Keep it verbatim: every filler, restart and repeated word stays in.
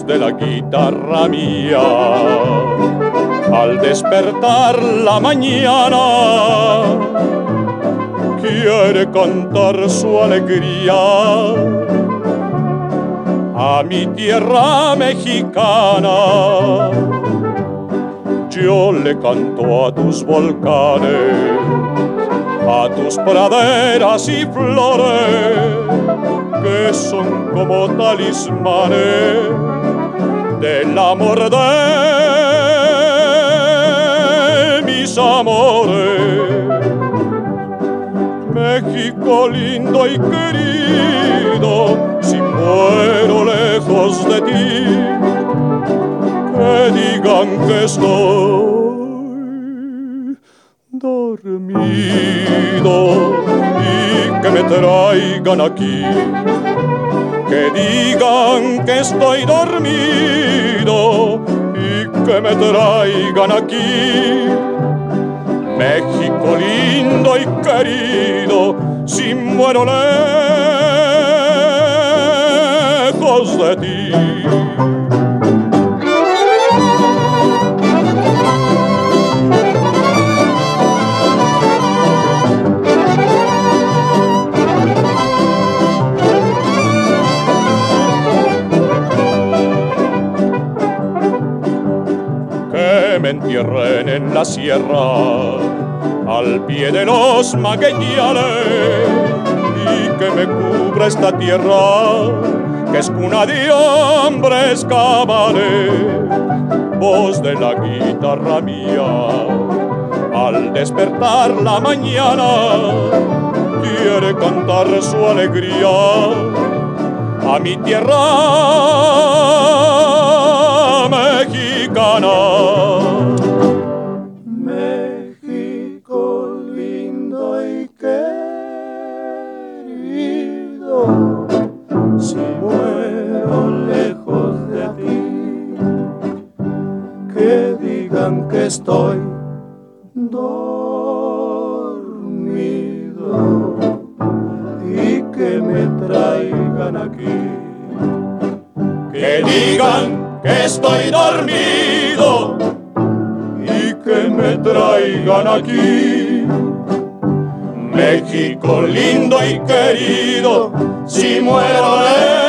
voz de la guitarra mía. Al despertar la mañana, quiere cantar su alegría a mi tierra mexicana. Yo le canto a tus volcanes, a tus praderas y flores, que son como talismanes del amor de mis amores. México lindo y querido, si muero lejos de ti, que digan que estoy dormido y que me traigan aquí. Que digan que estoy dormido y que me traigan aquí. México lindo y querido, si muero lejos de ti. Que me entierren en la sierra, al pie de los magueyales, y que me cubra esta tierra, que es cuna de hombres cabales. Voz de la guitarra mía, al despertar la mañana, quiere cantar su alegría a mi tierra mexicana. Si muero lejos de ti, que digan que estoy dormido y que me traigan aquí. Que digan que estoy dormido y que me traigan aquí. México lindo y querido, si muero lejos